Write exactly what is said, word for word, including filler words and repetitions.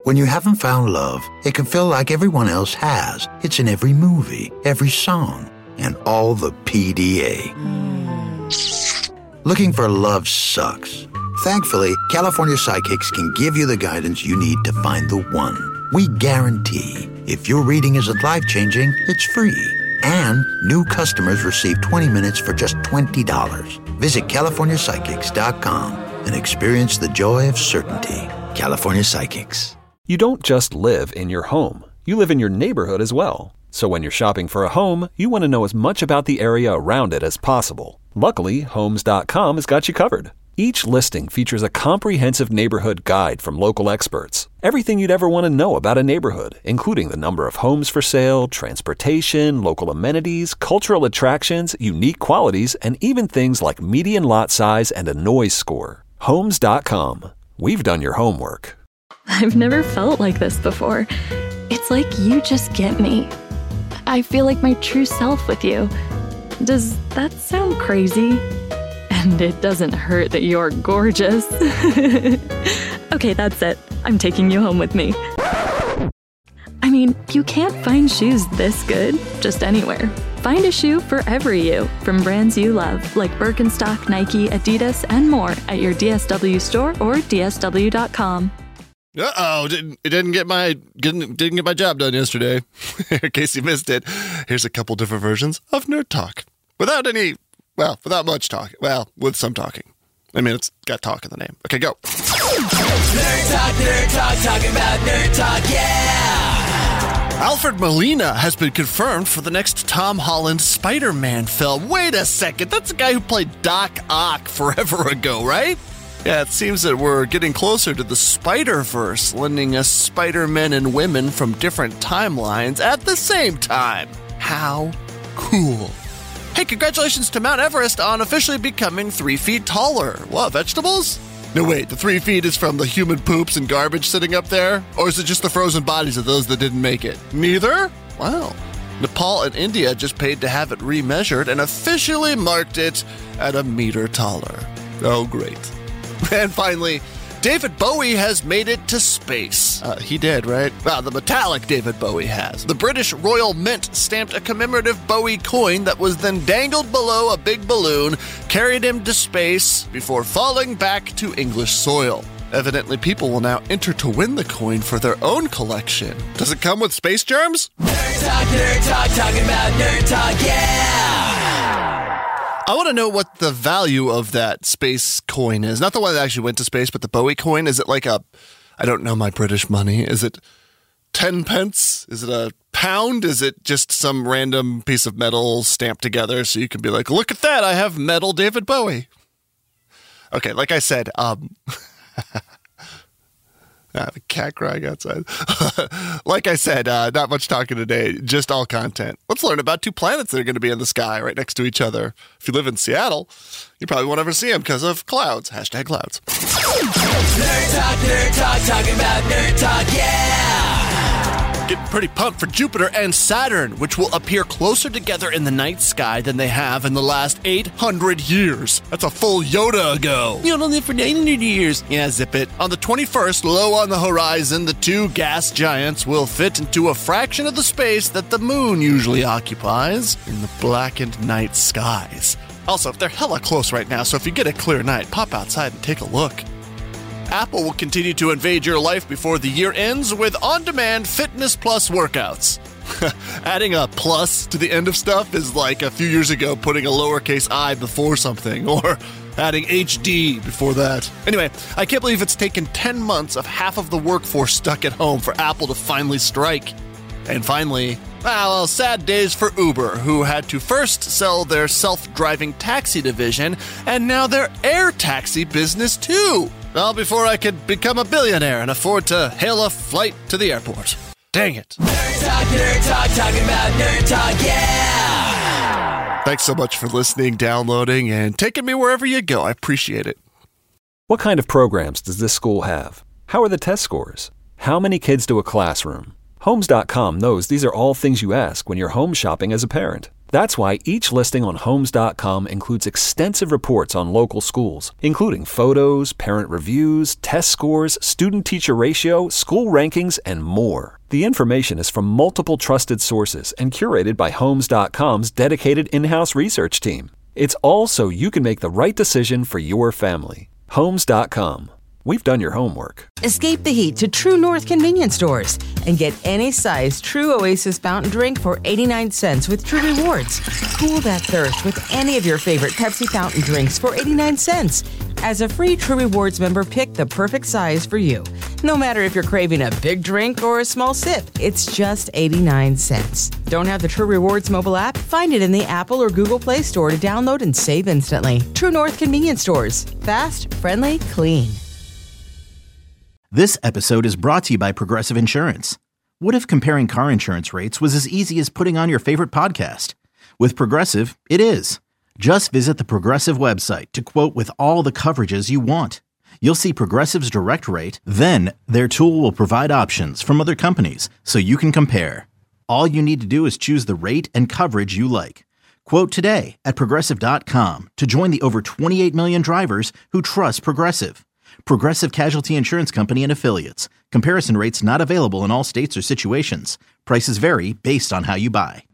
When you haven't found love, it can feel like everyone else has. It's in every movie, every song, and all the P D A. Mm. Looking for love sucks. Thankfully, California Psychics can give you the guidance you need to find the one. We guarantee if your reading isn't life-changing, it's free. And new customers receive twenty minutes for just twenty dollars. Visit California Psychics dot com and experience the joy of certainty. California Psychics. You don't just live in your home. You live in your neighborhood as well. So when you're shopping for a home, you want to know as much about the area around it as possible. Luckily, Homes dot com has got you covered. Each listing features a comprehensive neighborhood guide from local experts. Everything you'd ever want to know about a neighborhood, including the number of homes for sale, transportation, local amenities, cultural attractions, unique qualities, and even things like median lot size and a noise score. Homes dot com. We've done your homework. I've never felt like this before. It's like you just get me. I feel like my true self with you. Does that sound crazy? And it doesn't hurt that you're gorgeous. Okay, that's it. I'm taking you home with me. I mean, you can't find shoes this good just anywhere. Find a shoe for every you from brands you love, like Birkenstock, Nike, Adidas, and more at your D S W store or D S W dot com. Uh-oh, didn't, it didn't get my didn't, didn't get my job done yesterday. In case you missed it, here's a couple different versions of Nerd Talk. Without any, well, without much talk. Well, with some talking. I mean, it's got talk in the name. Okay, go. Nerd Talk, Nerd Talk, talking about Nerd Talk, yeah! Alfred Molina has been confirmed for the next Tom Holland Spider-Man film. Wait a second, that's the guy who played Doc Ock forever ago, right? Yeah, it seems that we're getting closer to the Spider-Verse, lending us Spider-Men and women from different timelines at the same time. How cool. Hey, congratulations to Mount Everest on officially becoming three feet taller. What, vegetables? No, wait, the three feet is from the human poops and garbage sitting up there? Or is it just the frozen bodies of those that didn't make it? Neither? Wow. Nepal and India just paid to have it remeasured and officially marked it at a meter taller. Oh, great. And finally, David Bowie has made it to space. Uh, he did, right? Well, the metallic David Bowie has. The British Royal Mint stamped a commemorative Bowie coin that was then dangled below a big balloon, carried him to space before falling back to English soil. Evidently, people will now enter to win the coin for their own collection. Does it come with space germs? Nerd Talk, Nerd Talk, talking about Nerd Talk, yeah! I want to know what the value of that space coin is. Not the one that actually went to space, but the Bowie coin. Is it like a, I don't know my British money. Is it ten pence? Is it a pound? Is it just some random piece of metal stamped together so you can be like, look at that, I have metal David Bowie. Okay, like I said, um... Ah, the cat crying outside. Like I said, uh, not much talking today, just all content. Let's learn about two planets that are going to be in the sky right next to each other. If you live in Seattle, you probably won't ever see them because of clouds. Hashtag clouds. Nerd Talk, Nerd Talk, talking about Nerd Talk, yeah! Getting pretty pumped for Jupiter and Saturn, which will appear closer together in the night sky than they have in the last eight hundred years. That's a full Yoda ago. You don't live for nine hundred years. Yeah, zip it. On the twenty-first, low on the horizon, the two gas giants will fit into a fraction of the space that the moon usually occupies in the blackened night skies. Also, they're hella close right now, so if you get a clear night, pop outside and take a look. Apple will continue to invade your life before the year ends with on-demand Fitness Plus workouts. Adding a plus to the end of stuff is like a few years ago putting a lowercase I before something, or adding H D before that. Anyway, I can't believe it's taken ten months of half of the workforce stuck at home for Apple to finally strike. And finally, well, sad days for Uber, who had to first sell their self-driving taxi division, and now their air taxi business too. Well, before I could become a billionaire and afford to hail a flight to the airport. Dang it. Nerd Talk, Nerd Talk, talking about Nerd Talk, yeah! Thanks so much for listening, downloading, and taking me wherever you go. I appreciate it. What kind of programs does this school have? How are the test scores? How many kids do a classroom? Homes dot com knows these are all things you ask when you're home shopping as a parent. That's why each listing on Homes dot com includes extensive reports on local schools, including photos, parent reviews, test scores, student-teacher ratio, school rankings, and more. The information is from multiple trusted sources and curated by Homes dot com's dedicated in-house research team. It's all so you can make the right decision for your family. Homes dot com. We've done your homework. Escape the heat to True North convenience stores and get any size True Oasis fountain drink for eighty-nine cents with True Rewards. Cool that thirst with any of your favorite Pepsi fountain drinks for eighty-nine cents. As a free True Rewards member, pick the perfect size for you. No matter if you're craving a big drink or a small sip, it's just eighty-nine cents. Don't have the True Rewards mobile app? Find it in the Apple or Google Play Store to download and save instantly. True North convenience stores. Fast, friendly, clean. This episode is brought to you by Progressive Insurance. What if comparing car insurance rates was as easy as putting on your favorite podcast? With Progressive, it is. Just visit the Progressive website to quote with all the coverages you want. You'll see Progressive's direct rate, then their tool will provide options from other companies so you can compare. All you need to do is choose the rate and coverage you like. Quote today at Progressive dot com to join the over twenty-eight million drivers who trust Progressive. Progressive Casualty Insurance Company and Affiliates. Comparison rates not available in all states or situations. Prices vary based on how you buy.